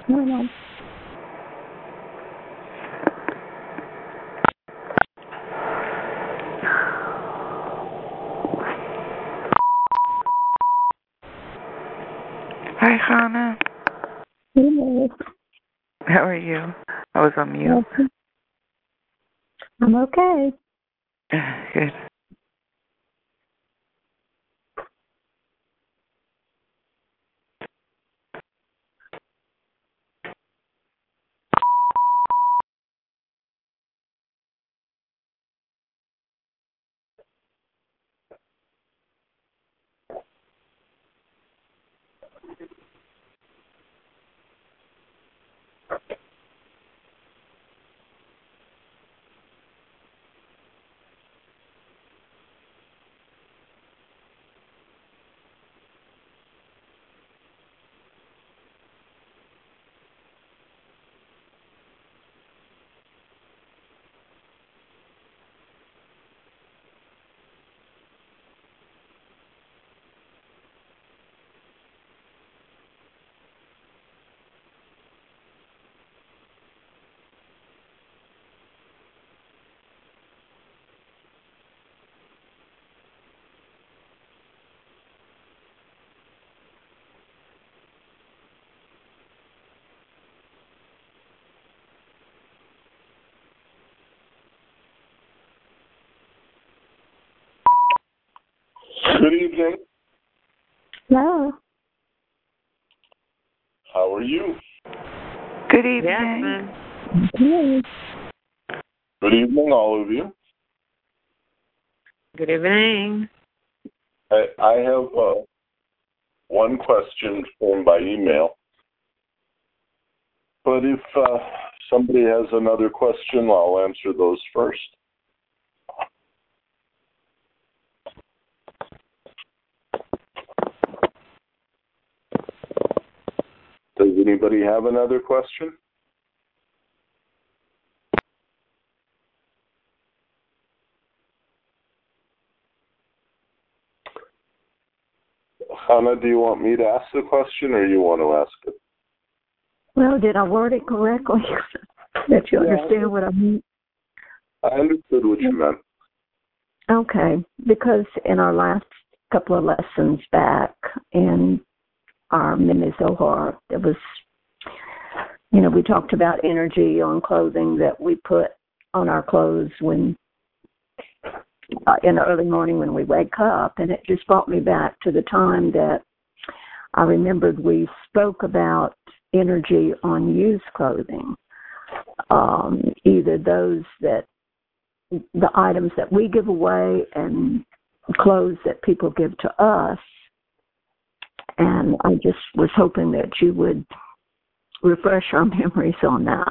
No. Hi, Hannah. Yes. How are you? I was on mute. I'm okay. Good. Good evening. Hello. How are you? Good evening. Yes. Good evening, all of you. Good evening. I have one question formed by email. But if somebody has another question, I'll answer those first. Does anybody have another question? Hannah, do you want me to ask the question or you want to ask it? Well, did I word it correctly? That you understand what I mean? I understood what you meant. Okay, because in our last couple of lessons back in our Mimi Zohar, there was, we talked about energy on clothing that we put on our clothes when in the early morning when we wake up, and it just brought me back to the time that I remembered we spoke about energy on used clothing, either those that the items that we give away and clothes that people give to us. And I just was hoping that you would refresh our memories on that.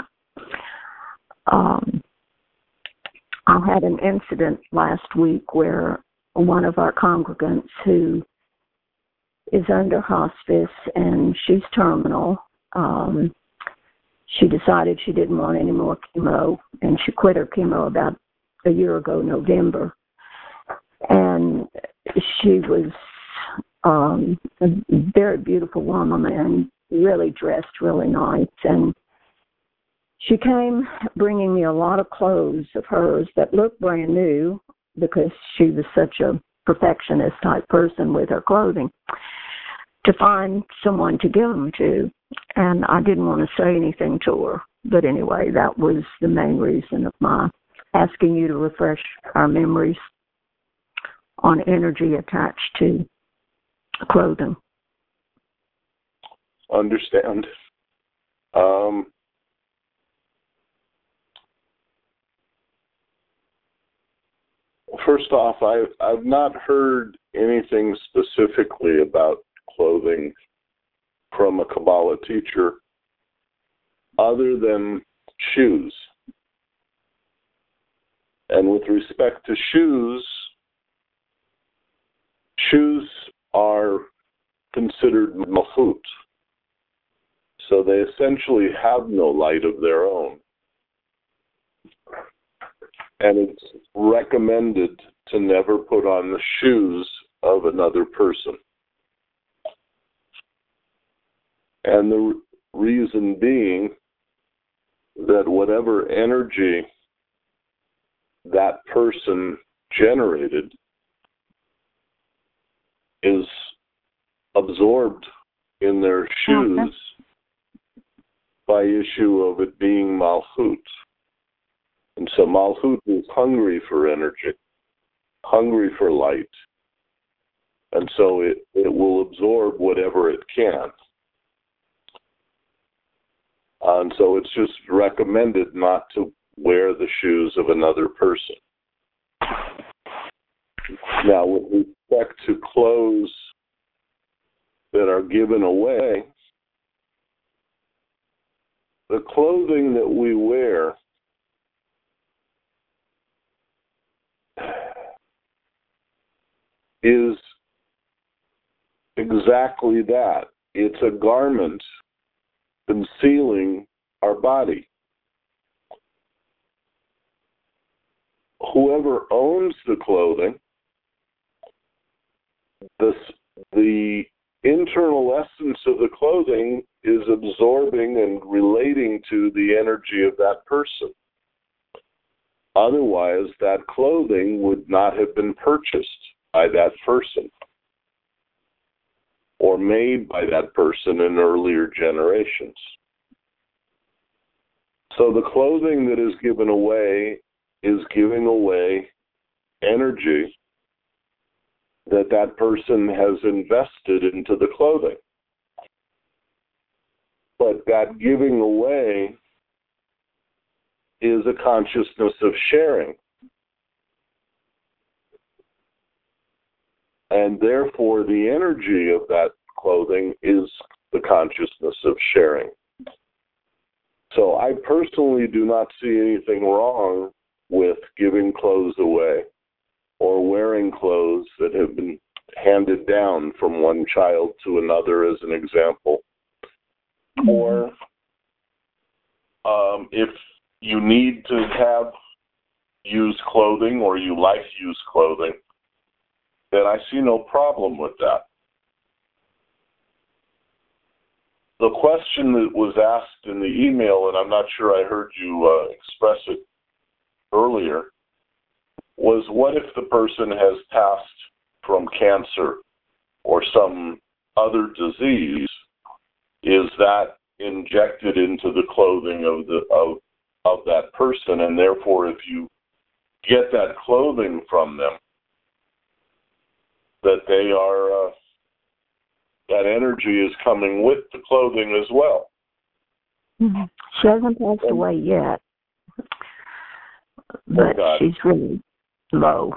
I had an incident last week where one of our congregants who is under hospice and she's terminal, she decided she didn't want any more chemo, and she quit her chemo about a year ago, November. And she was a very beautiful woman and really dressed really nice. And she came bringing me a lot of clothes of hers that looked brand new because she was such a perfectionist type person with her clothing, to find someone to give them to. And I didn't want to say anything to her. But anyway, that was the main reason of my asking you to refresh our memories on energy attached to clothing. Understand. First off, I've not heard anything specifically about clothing from a Kabbalah teacher other than shoes. And with respect to shoes, shoes are considered malchut. So they essentially have no light of their own. And it's recommended to never put on the shoes of another person. And the reason being that whatever energy that person generated is absorbed in their shoes by issue of it being Malchut. And so Malchut is hungry for energy, hungry for light. And so it will absorb whatever it can. And so it's just recommended not to wear the shoes of another person. Now, with respect to clothes that are given away, the clothing that we wear is exactly that. It's a garment concealing our body. Whoever owns the clothing, the internal essence of the clothing is absorbing and relating to the energy of that person. Otherwise, that clothing would not have been purchased by that person or made by that person in earlier generations. So the clothing that is given away is giving away energy that that person has invested into the clothing. But that giving away is a consciousness of sharing. And therefore, the energy of that clothing is the consciousness of sharing. So I personally do not see anything wrong with giving clothes away or wearing clothes that have been handed down from one child to another, as an example. Or if you need to have used clothing or you like used clothing, then I see no problem with that. The question that was asked in the email, and I'm not sure I heard you express it earlier, was what if the person has passed from cancer or some other disease? Is that injected into the clothing of that person, and therefore if you get that clothing from them, that they are that energy is coming with the clothing as well? She hasn't passed away yet, but she's really low.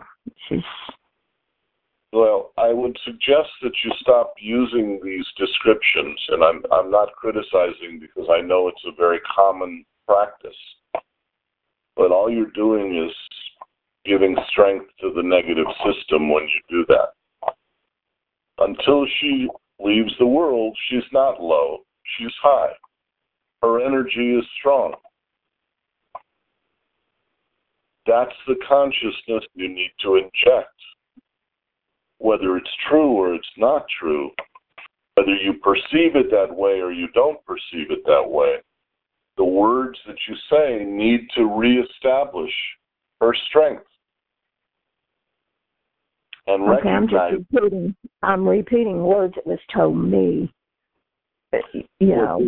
Well, I would suggest that you stop using these descriptions, and I'm not criticizing because I know it's a very common practice. But all you're doing is giving strength to the negative system when you do that. Until she leaves the world, she's not low, she's high. Her energy is strong. That's the consciousness you need to inject. Whether it's true or it's not true, whether you perceive it that way or you don't perceive it that way, the words that you say need to reestablish her strength. And okay, I'm repeating words that was told me. You know,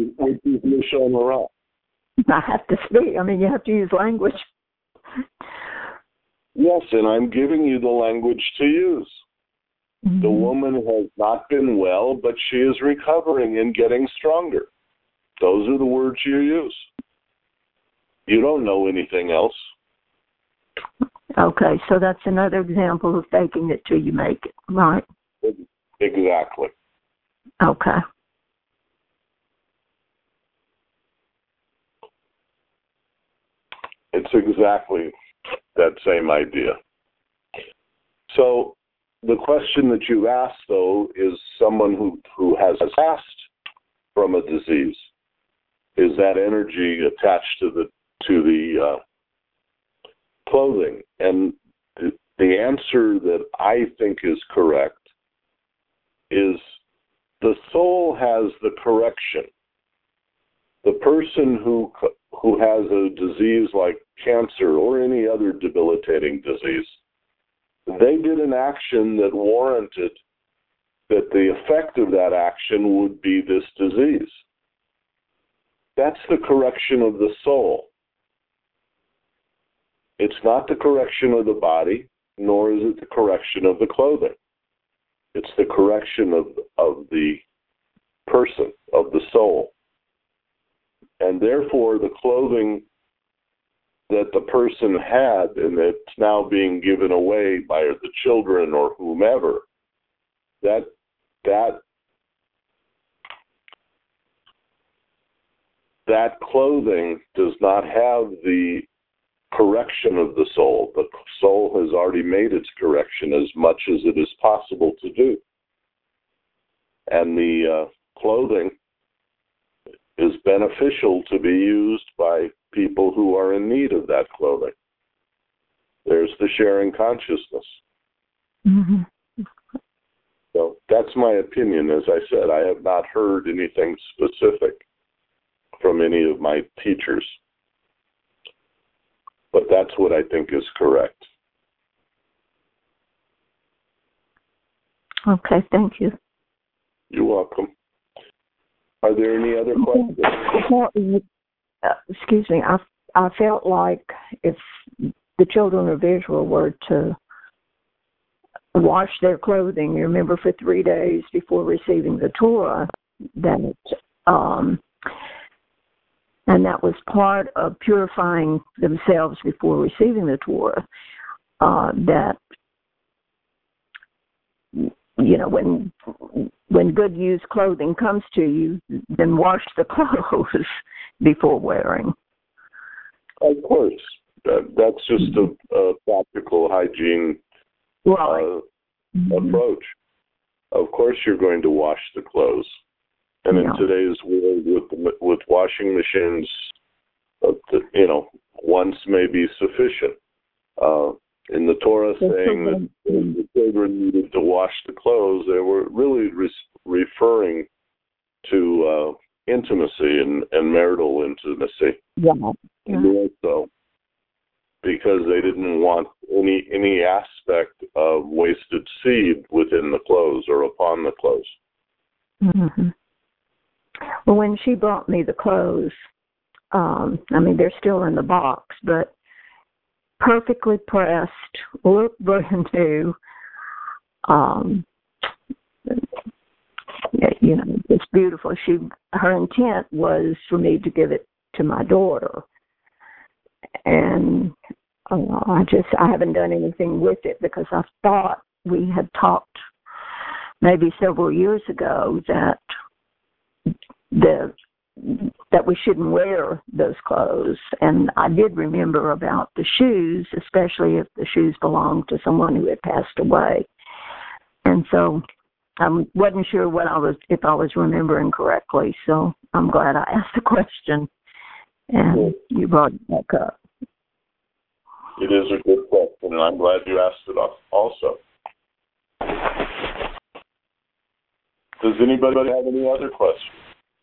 I have to speak. I mean, you have to use language. Yes, and I'm giving you the language to use. Mm-hmm. The woman has not been well, but she is recovering and getting stronger. Those are the words you use. You don't know anything else. Okay, so that's another example of faking it till you make it, right? Exactly. Okay. It's exactly that same idea. So the question that you asked, though, is someone who has passed from a disease. Is that energy attached to the clothing? And the answer that I think is correct is the soul has the correction the person who has a disease like cancer or any other debilitating disease, they did an action that warranted that the effect of that action would be this disease. That's the correction of the soul. It's not the correction of the body, nor is it the correction of the clothing. It's the correction of the person, of the soul. And therefore, the clothing that the person had and it's now being given away by the children or whomever, that clothing does not have the correction of the soul. The soul has already made its correction as much as it is possible to do. And the clothing is beneficial to be used by people who are in need of that clothing. There's the sharing consciousness. Mm-hmm. So that's my opinion. As I said, I have not heard anything specific from any of my teachers. But that's what I think is correct. Okay, thank you. You're welcome. Are there any other questions? Well, excuse me. I felt like if the children of Israel were to wash their clothing, you remember, for 3 days before receiving the Torah, that and that was part of purifying themselves before receiving the Torah. That, you know, when good used clothing comes to you, then wash the clothes before wearing. Of course. That's just a practical hygiene approach. Of course you're going to wash the clothes. And in today's world, with washing machines, once may be sufficient. In the Torah saying that the children needed to wash the clothes, they were really referring to intimacy and marital intimacy. Yeah. More so, because they didn't want any aspect of wasted seed within the clothes or upon the clothes. Mm-hmm. Well, when she brought me the clothes, they're still in the box, but perfectly pressed, look brand new. It's beautiful. Her intent was for me to give it to my daughter, and I haven't done anything with it because I thought we had talked maybe several years ago that we shouldn't wear those clothes. And I did remember about the shoes, especially if the shoes belonged to someone who had passed away. And so I wasn't sure if I was remembering correctly. So I'm glad I asked the question, and you brought it back up. It is a good question, and I'm glad you asked it also. Does anybody have any other questions?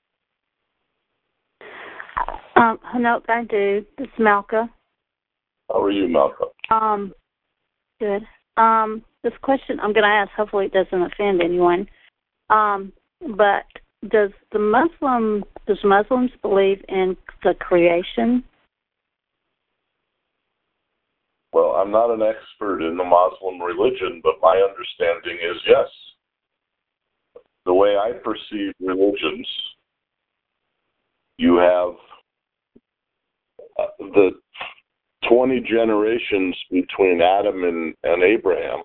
No, I do. This is Malka. How are you, Malka? Good. This question I'm going to ask, hopefully it doesn't offend anyone. But does Muslims believe in the creation? Well, I'm not an expert in the Muslim religion, but my understanding is yes. The way I perceive religions, you have the 20 generations between Adam and Abraham,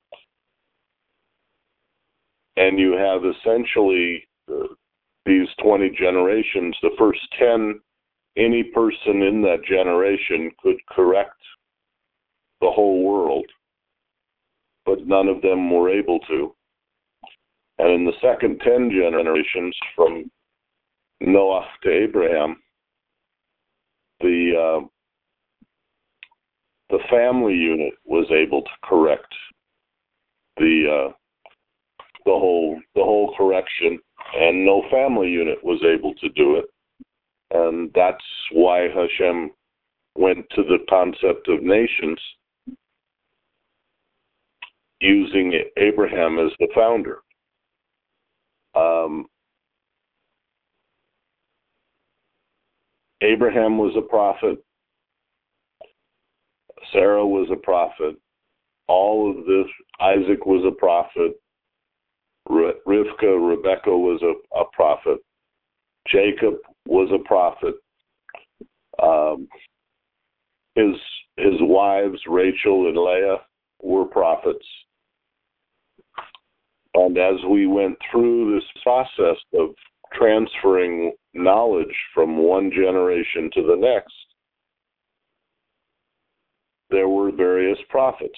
and you have essentially these 20 generations. The first 10, any person in that generation could correct the whole world, but none of them were able to. And in the second 10 generations, from Noah to Abraham, the family unit was able to correct the whole correction, and no family unit was able to do it. And that's why Hashem went to the concept of nations, using Abraham as the founder. Abraham was a prophet. Sarah was a prophet. All of this, Isaac was a prophet. Rebecca was a prophet. Jacob was a prophet. His wives, Rachel and Leah, were prophets. And as we went through this process of transferring knowledge from one generation to the next, there were various prophets.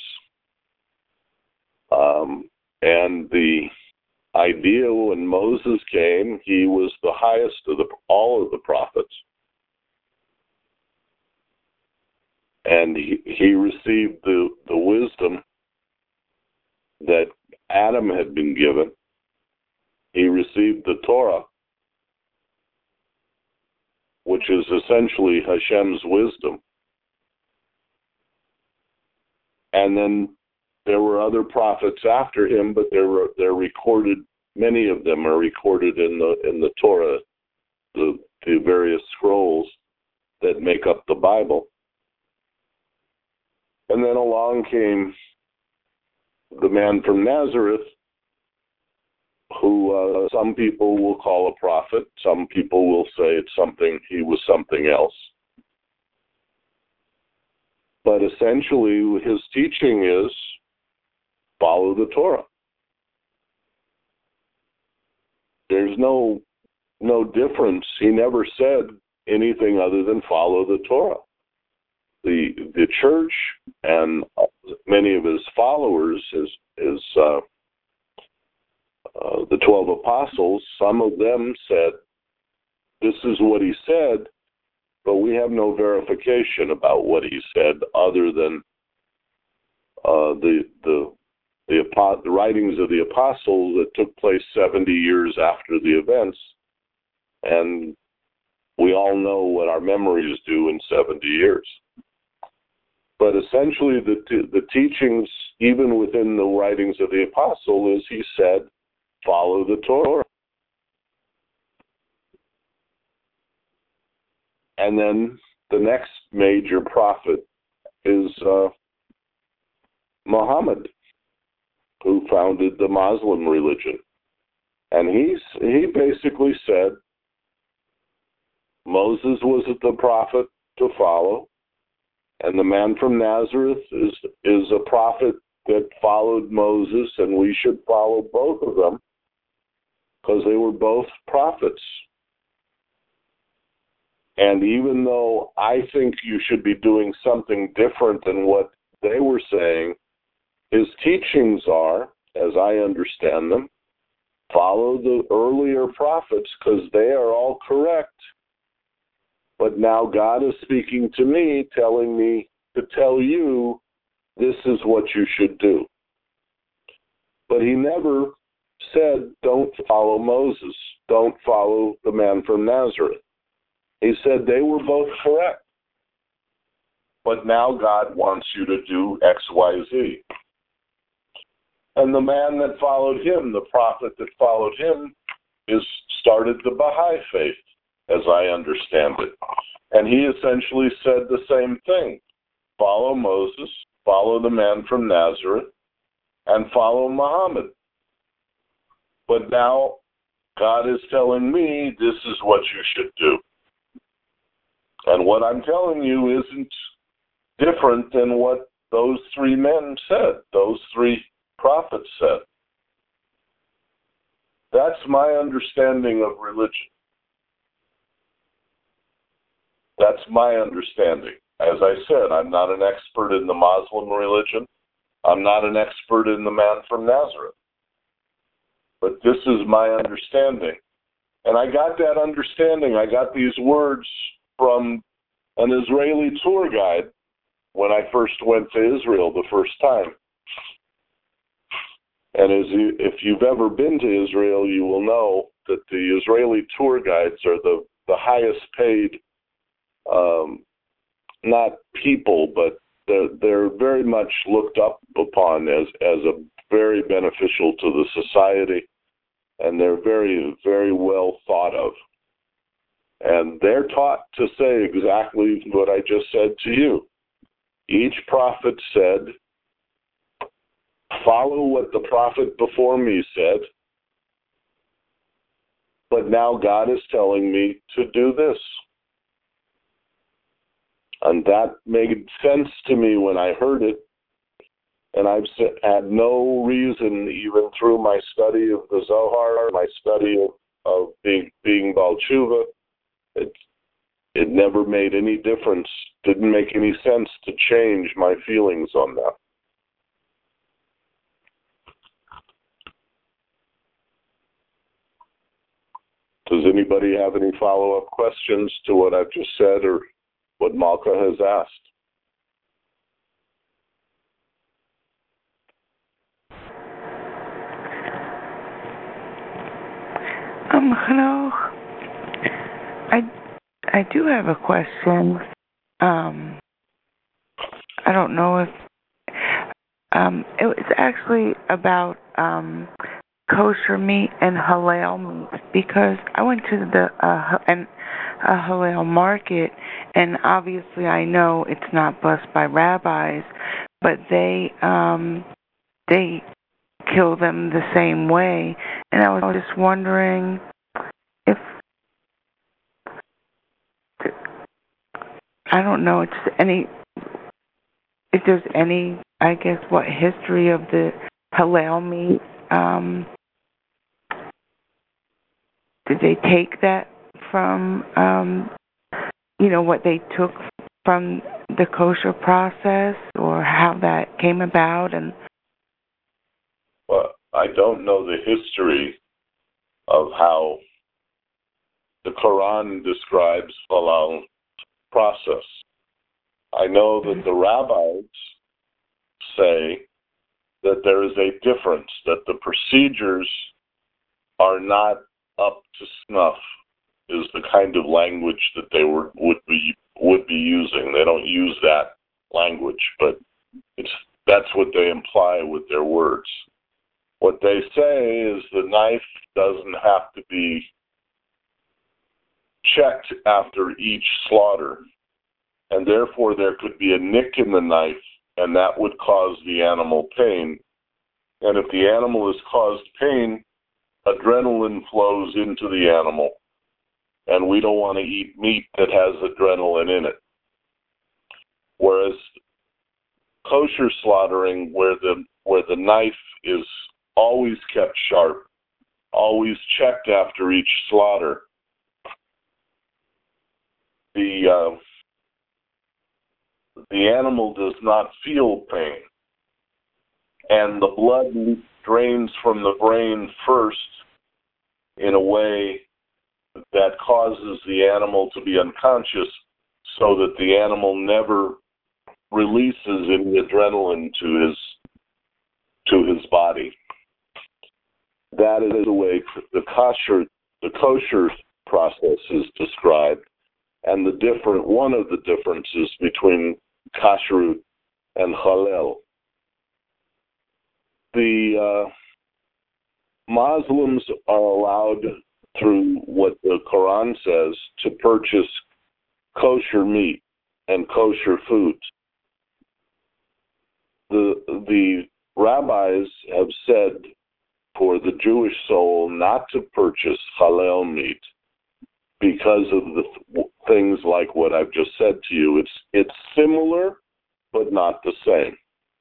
And the idea when Moses came, he was the highest of all of the prophets. And he received the wisdom that Adam had been given. He received the Torah, which is essentially Hashem's wisdom. And then there were other prophets after him, but they're recorded. Many of them are recorded in the Torah, the various scrolls that make up the Bible. And then along came the man from Nazareth, who some people will call a prophet. Some people will say he was something else. But essentially, his teaching is follow the Torah. There's no difference. He never said anything other than follow the Torah. The church and many of his followers, the 12 apostles, some of them said, this is what he said, but we have no verification about what he said other than the writings of the apostles that took place 70 years after the events, and we all know what our memories do in 70 years. But essentially, the teachings, even within the writings of the apostle, is he said, follow the Torah. And then the next major prophet is Muhammad, who founded the Muslim religion. And he basically said Moses was the prophet to follow, and the man from Nazareth is a prophet that followed Moses, and we should follow both of them because they were both prophets. And even though I think you should be doing something different than what they were saying, his teachings are, as I understand them, follow the earlier prophets because they are all correct. But now God is speaking to me, telling me to tell you this is what you should do. But he never said, don't follow Moses, don't follow the man from Nazareth. He said they were both correct. But now God wants you to do X, Y, Z. And the man that followed him, the prophet that followed him, started the Baha'i faith, as I understand it. And he essentially said the same thing. Follow Moses, follow the man from Nazareth, and follow Muhammad. But now God is telling me this is what you should do. And what I'm telling you isn't different than what those three men said, those three prophets said. That's my understanding of religion. That's my understanding. As I said, I'm not an expert in the Muslim religion. I'm not an expert in the man from Nazareth. But this is my understanding. And I got that understanding. I got these words from an Israeli tour guide when I first went to Israel the first time. And if you've ever been to Israel, you will know that the Israeli tour guides are the the highest paid, not people, but they're very much looked up upon as a very beneficial to the society, and they're very, very well thought of. And they're taught to say exactly what I just said to you. Each prophet said, follow what the prophet before me said, but now God is telling me to do this. And that made sense to me when I heard it, and I've had no reason, even through my study of the Zohar, my study of being Baal Tshuva, it never made any difference, didn't make any sense to change my feelings on that. Does anybody have any follow-up questions to what I've just said or what Malka has asked? Hello. I do have a question. I don't know if it was actually about kosher meat and halal meat, because I went to the a halal market, and obviously I know it's not blessed by rabbis, but they kill them the same way, and I was just wondering if I don't know if there's any, I guess, what history of the halal meat. Did they take that from, what they took from the kosher process, or how that came about? And well, I don't know the history of how the Quran describes halal process. I know that the rabbis say that there is a difference, that the procedures are not up to snuff, is the kind of language that they would be using. They don't use that language, but that's what they imply with their words. What they say is the knife doesn't have to be checked after each slaughter, and therefore there could be a nick in the knife, and that would cause the animal pain. And if the animal is caused pain, adrenaline flows into the animal, and we don't want to eat meat that has adrenaline in it. Whereas kosher slaughtering, where the knife is always kept sharp, always checked after each slaughter, the animal does not feel pain, and the blood drains from the brain first in a way that causes the animal to be unconscious, so that the animal never releases any adrenaline to his body. That is the way the kosher process is described, and one of the differences between kashrut and halal. The Muslims are allowed, through what the Quran says, to purchase kosher meat and kosher foods. The rabbis have said for the Jewish soul not to purchase halal meat because of the things like what I've just said to you. It's similar, but not the same.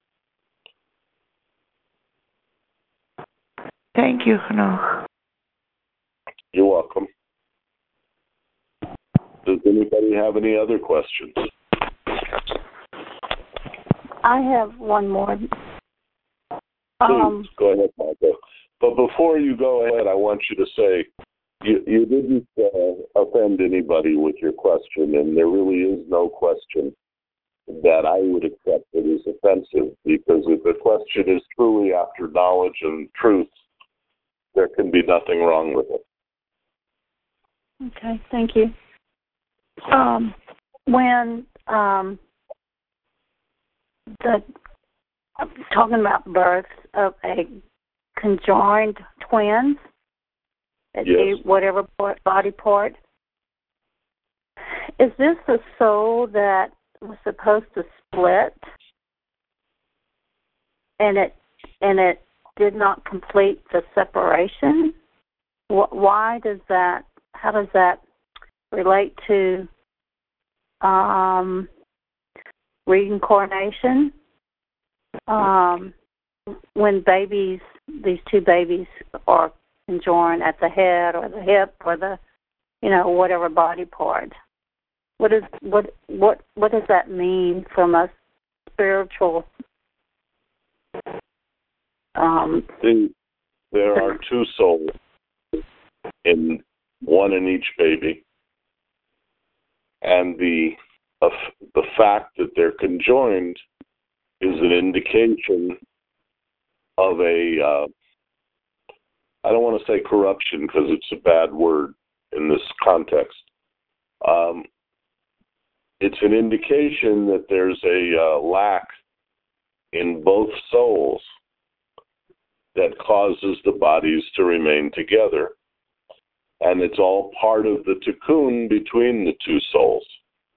Thank you, Hanoch. You're welcome. Does anybody have any other questions? I have one more. Please, go ahead, Michael. But before you go ahead, I want you to say, you didn't offend anybody with your question, and there really is no question that I would accept that is offensive, because if the question is truly after knowledge and truth, there can be nothing wrong with it. Okay, thank you. When talking about births of a conjoined twins, Yes. whatever body part, is this the soul that was supposed to split, and it did not complete the separation? Why does that? How does that relate to reincarnation? When these two babies are conjoined at the head or the hip or the, whatever body part. What does that mean from a spiritual? There are two souls, one in each baby, and the fact that they're conjoined is an indication of a, I don't want to say corruption because it's a bad word in this context. It's an indication that there's a lack in both souls that causes the bodies to remain together. And it's all part of the tikkun between the two souls.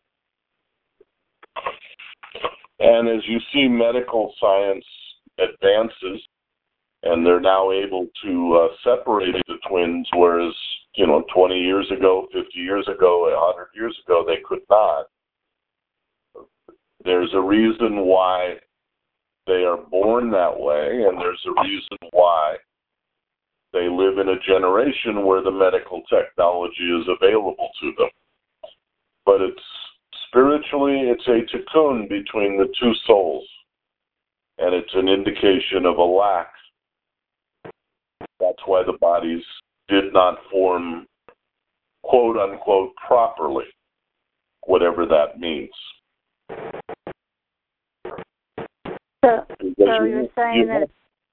And as you see, medical science advances, and they're now able to separate the twins, whereas, 20 years ago, 50 years ago, 100 years ago, they could not. There's a reason why they are born that way, and there's a reason why they live in a generation where the medical technology is available to them. But spiritually, it's a tikkun between the two souls, and it's an indication of a lack. That's why the bodies did not form, quote unquote, properly, whatever that means. So you're saying that.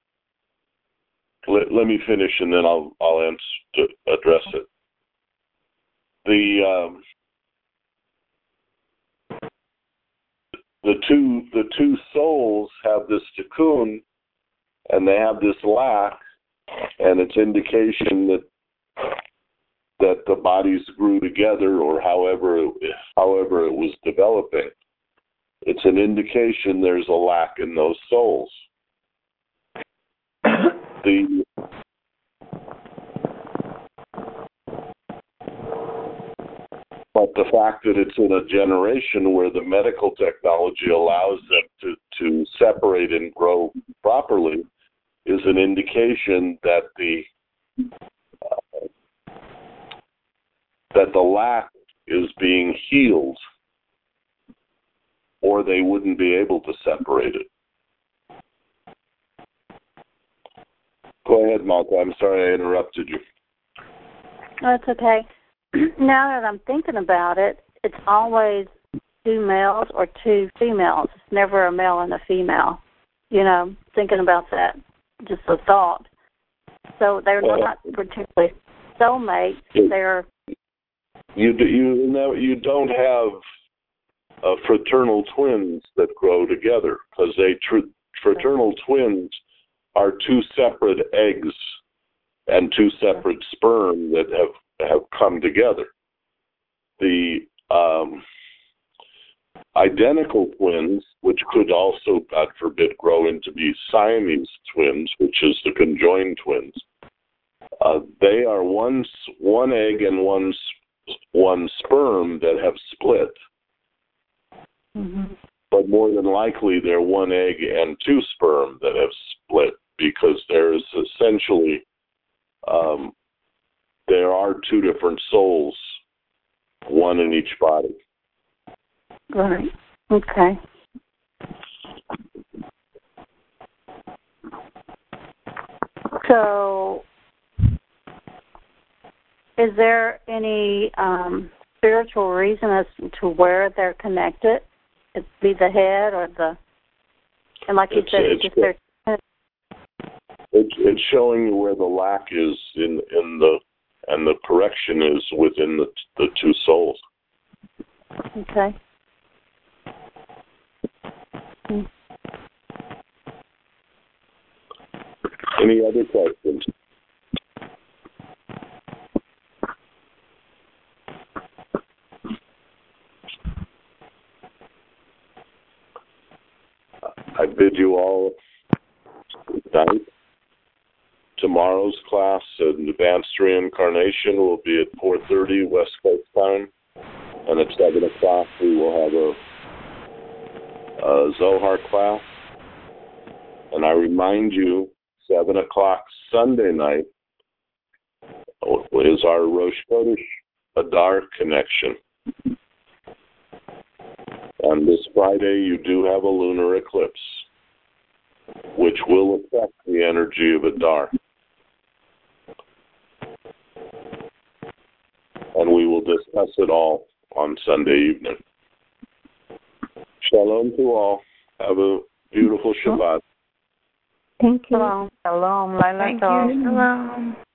Let me finish, and then I'll answer to address it. The two souls have this tikkun, and they have this lack, and it's indication that the bodies grew together, or however it was developing. It's an indication there's a lack in those souls. But the fact that it's in a generation where the medical technology allows them to separate and grow properly is an indication that the lack is being healed, or they wouldn't be able to separate it. Go ahead, Malka. I'm sorry I interrupted you. That's okay. Now that I'm thinking about it, it's always two males or two females. It's never a male and a female. Thinking about that, just a thought. So they're not particularly soulmates. They're you don't have fraternal twins that grow together, because fraternal twins are two separate eggs and two separate sperm that have come together. The identical twins, which could also, God forbid, grow into be Siamese twins, which is the conjoined twins, they are one egg and one sperm that have split. Mm-hmm. But more than likely, they're one egg and two sperm that have split, because there is essentially there are two different souls, one in each body. Right. Okay. So, is there any spiritual reason as to where they're connected? It'd be the head or and like you said, it's just their. It's showing you where the lack is in and the correction is within the two souls. Okay. Any other questions? I bid you all good night. Tomorrow's class, an advanced reincarnation, will be at 4:30 West Coast time, and at 7 o'clock we will have a Zohar class. And I remind you, 7 o'clock Sunday night is our Rosh Chodesh Adar connection. And this Friday you do have a lunar eclipse, which will affect the energy of Adar. And we will discuss it all on Sunday evening. Shalom to all. Have a beautiful Shabbat. Thank you. Shalom. Shalom. Laila Thank tov. you. Shalom.